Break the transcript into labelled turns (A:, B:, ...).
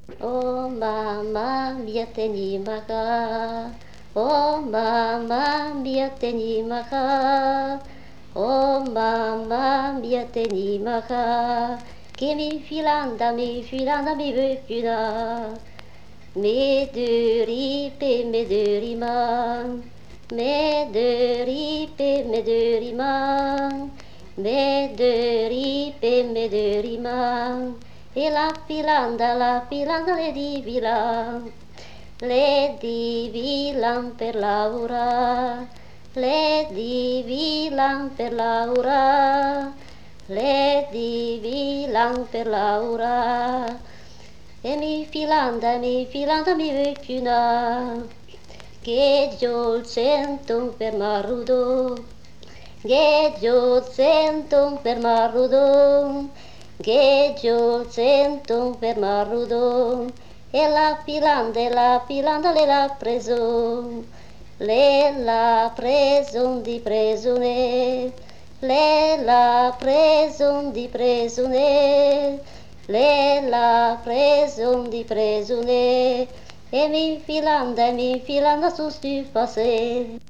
A: Oh mamma mia tenimaka, oh mamma mia tenimaka, oh mamma mia tenimaka, che mi filanda mi veut plus là. Mes deux ripes, mes deux rimans, mes deux ripes, mes deux rimans, mes deux ripes, mes deux rimans, e la pilanda le divilan per Laura, le divilan per Laura, le divilan per Laura. Mi filanda mi vecchina, che giol sento per marrudo, che giol sento per marrudo, che giol sento per marrudo, e la filanda le l'ha preso di presone, le l'ha preso di presone, le l'ha preso di presone, e mi filanda su sti passé.